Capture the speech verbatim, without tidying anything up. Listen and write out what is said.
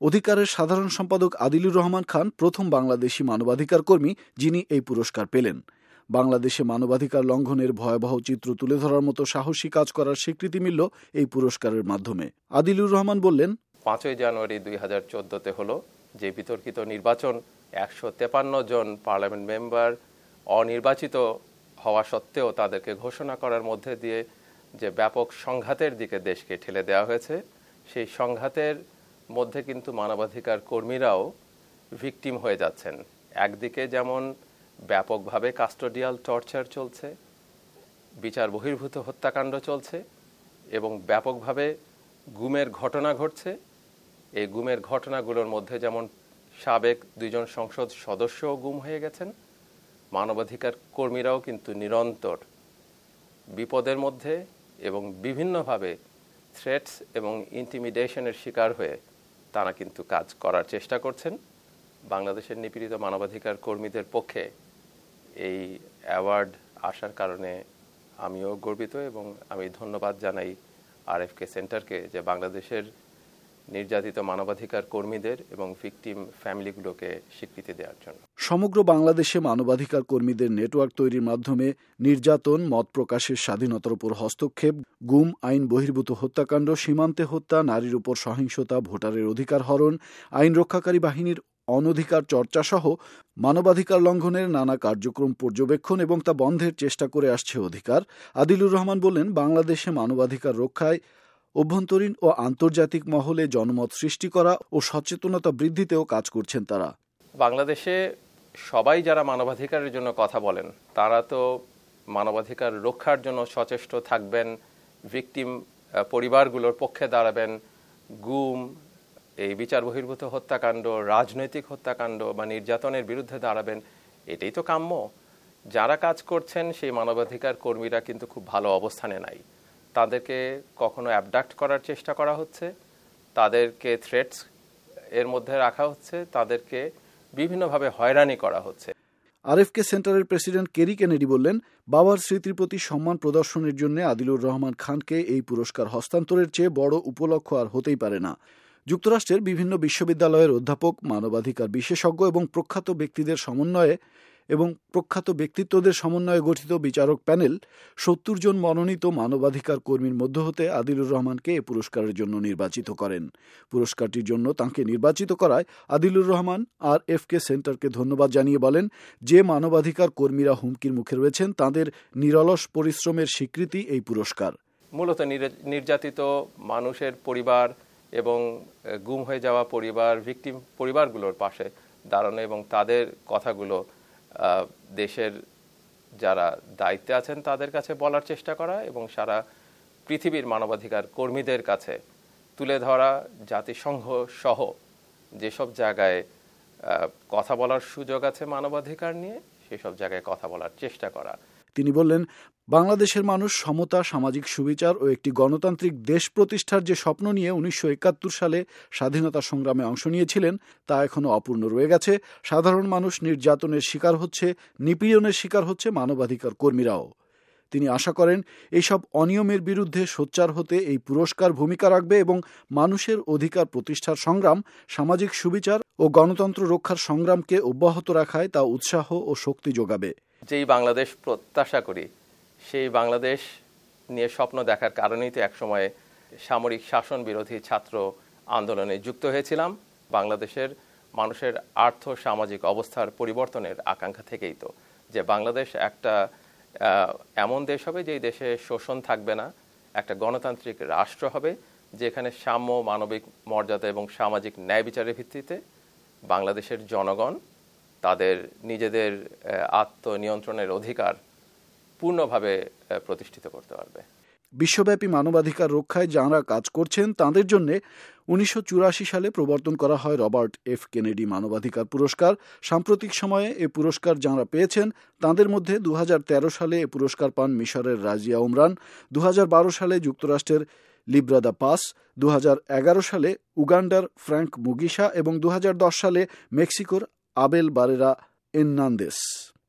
অধিকারের সাধারণ সম্পাদক আদিলুর রহমান খান প্রথম বাংলাদেশি মানবাধিকার কর্মী যিনি এই পুরস্কার পেলেন। বাংলাদেশে মানবাধিকার লঙ্ঘনের ভয়াবহ চিত্র তুলে ধরার মতো সাহসী কাজ করার স্বীকৃতি মিলল এই পুরস্কারের মাধ্যমে। আদিলুর রহমান বললেন, পাঁচই জানুয়ারি দুই হাজার চোদ্দতে হলো যে বিতর্কিত নির্বাচন, একশো তেপান্ন জন পার্লামেন্ট মেম্বার অনির্বাচিত হওয়া সত্ত্বেও তাদেরকে ঘোষণা করার মধ্যে দিয়ে যে ব্যাপক সংঘাতের দিকে দেশকে ঠেলে দেওয়া হয়েছে, সেই সংঘাতের মধ্যে কিন্তু মানবাধিকার কর্মীরাও ভিকটিম হয়ে যাচ্ছেন। একদিকে যেমন ব্যাপকভাবে কাস্টোডিয়াল টর্চার চলছে, বিচার বহির্ভূত হত্যাকাণ্ড চলছে এবং ব্যাপকভাবে গুমের ঘটনা ঘটছে। এই গুমের ঘটনাগুলোর মধ্যে যেমন সাবেক দুইজন সংসদ সদস্যও গুম হয়ে গেছেন, মানবাধিকার কর্মীরাও কিন্তু নিরন্তর বিপদের মধ্যে এবং বিভিন্নভাবে থ্রেটস এবং ইন্টিমিডেশনের শিকার হয়ে তারা কিন্তু কাজ করার চেষ্টা করছেন। বাংলাদেশের নিপীড়িত মানবাধিকার কর্মীদের পক্ষে এই অ্যাওয়ার্ড আসার কারণে আমিও গর্বিত এবং আমি ধন্যবাদ জানাই আরএফকে সেন্টারকে যে বাংলাদেশের নির্যাতিত মানবাধিকার কর্মীদের এবং ভিকটিম ফ্যামিলিগুলোকে স্বীকৃতি দেওয়ার জন্য। সমগ্র বাংলাদেশে মানবাধিকার কর্মীদের নেটওয়ার্ক তৈরির মাধ্যমে নির্যাতন, মত প্রকাশের স্বাধীনতার উপর হস্তক্ষেপ, গুম, আইন বহির্ভূত হত্যাকাণ্ড, সীমান্তে হত্যা, নারীর উপর সহিংসতা, ভোটারের অধিকার হরণ, আইন রক্ষাকারী বাহিনীর অনধিকার চর্চা সহ মানবাধিকার লঙ্ঘনের নানা কার্যক্রম পর্যবেক্ষণ এবং তা বন্ধের চেষ্টা করে আসছে অধিকার। আদিলুর রহমান বললেন, বাংলাদেশে মানবাধিকার রক্ষায় অভ্যন্তরীণ ও আন্তর্জাতিক মহলে জনমত সৃষ্টি করা ও সচেতনতা বৃদ্ধিতেও কাজ করছেন তারা। বাংলাদেশে সবাই যারা মানবাধিকারের জন্য কথা বলেন তারা তো মানবাধিকার রক্ষার জন্য সচেষ্ট থাকবেন, ভিকটিম পরিবারগুলোর পক্ষে দাঁড়াবেন, গুম, এই বিচার বহির্ভূত হত্যাকাণ্ড, রাজনৈতিক হত্যাকাণ্ড বা নির্যাতনের বিরুদ্ধে দাঁড়াবেন। এটাই তো কাম্য। যারা কাজ করছেন সেই মানবাধিকার কর্মীরা কিন্তু খুব ভালো অবস্থানে নাই। তাদেরকে কখনো অ্যাবডাক্ট করার চেষ্টা করা হচ্ছে, তাদেরকে থ্রেটস এর মধ্যে রাখা হচ্ছে, তাদেরকে বিভিন্নভাবে হয়রানি করা হচ্ছে। আরএফকে সেন্টারের প্রেসিডেন্ট কেরি কেনেডি বললেন, বাবার স্মৃতির প্রতি সম্মান প্রদর্শনের জন্য আদিলুর রহমান খানকে এই পুরস্কার হস্তান্তরের চেয়ে বড় উপলক্ষ আর হতেই পারে না। যুক্তরাষ্ট্রের বিভিন্ন বিশ্ববিদ্যালয়ের অধ্যাপক, মানবাধিকার বিশেষজ্ঞ এবং প্রখ্যাত ব্যক্তিদের সমন্বয়ে এবং প্রখ্যাত ব্যক্তিত্বদের সমন্বয়ে গঠিত বিচারক প্যানেল সত্তর জন মনোনীত মানবাধিকার কর্মীর মধ্য হতে আদিলুর রহমানকে এ পুরস্কারের জন্য নির্বাচিত করেন। পুরস্কারটির জন্য তাঁকে নির্বাচিত করায় আদিলুর রহমান আর এফকে সেন্টারকে ধন্যবাদ জানিয়ে বলেন, যে মানবাধিকার কর্মীরা হুমকির মুখে রয়েছেন তাদের নিরলস পরিশ্রমের স্বীকৃতি এই পুরস্কার। মূলত নির্যাতিত মানুষের পরিবার এবং গুম হয়ে যাওয়া পরিবার, ভিকটিম পরিবারগুলোর পাশে দাঁড়ানো এবং তাদের কথাগুলো দেশের যারা দায়িত্বে আছেন তাদের কাছে বলার চেষ্টা করা এবং সারা পৃথিবীর মানবাধিকার কর্মীদের কাছে তুলে ধরা, জাতিসংঘ সহ যেসব জায়গায় কথা বলার সুযোগ আছে মানবাধিকার নিয়ে সেসব জায়গায় কথা বলার চেষ্টা করা। তিনি বললেন, বাংলাদেশের মানুষ সমতা, সামাজিক সুবিচার ও একটি গণতান্ত্রিক দেশ প্রতিষ্ঠার যে স্বপ্ন নিয়ে উনিশশো একাত্তর সালে স্বাধীনতা সংগ্রামে অংশ নিয়েছিলেন তা এখনো অপূর্ণ রয়ে গেছে। সাধারণ মানুষ নির্যাতনের শিকার হচ্ছে, নিপীড়নের শিকার হচ্ছে মানবাধিকার কর্মীরাও। তিনি আশা করেন এইসব অনিয়মের বিরুদ্ধে সোচ্চার হতে এই পুরস্কার ভূমিকা রাখবে এবং মানুষের অধিকার প্রতিষ্ঠার সংগ্রাম, সামাজিক সুবিচার ও গণতন্ত্র রক্ষার সংগ্রামকে অব্যাহত রাখায় তা উৎসাহ ও শক্তি যোগাবে। যেই বাংলাদেশ প্রত্যাশা করি সেই বাংলাদেশ নিয়ে স্বপ্ন দেখার কারণেই তো একসময় সামরিক শাসন বিরোধী ছাত্র আন্দোলনে যুক্ত হয়েছিলাম। বাংলাদেশের মানুষের আর্থ সামাজিক অবস্থার পরিবর্তনের আকাঙ্ক্ষা থেকেই তো যে বাংলাদেশ একটা এমন দেশ হবে যেই দেশে শোষণ থাকবে না, একটা গণতান্ত্রিক রাষ্ট্র হবে যেখানে সাম্য, মানবিক মর্যাদা এবং সামাজিক ন্যায় বিচারের ভিত্তিতে বাংলাদেশের জনগণ তাদের নিজেদের আত্মনিয়ন্ত্রণের অধিকার পূর্ণভাবে প্রতিষ্ঠিত করতে পারবে। বিশ্বব্যাপী মানবাধিকার রক্ষায় যাঁরা কাজ করছেন তাঁদের জন্য উনিশশো চুরাশি সালে প্রবর্তন করা হয় রবার্ট এফ কেনেডি মানবাধিকার পুরস্কার। সাম্প্রতিক সময়ে এ পুরস্কার যাঁরা পেয়েছেন তাঁদের মধ্যে দু হাজার তেরো সালে এ পুরস্কার পান মিশরের রাজিয়া ওমরান, দু হাজার বারো সালে যুক্তরাষ্ট্রের লিব্রাদা পাস, দু হাজার এগারো সালে উগান্ডার ফ্র্যাঙ্ক মুগিসা এবং দু হাজার দশ সালে মেক্সিকোর আবেল বারেরা এর্নান্দেস।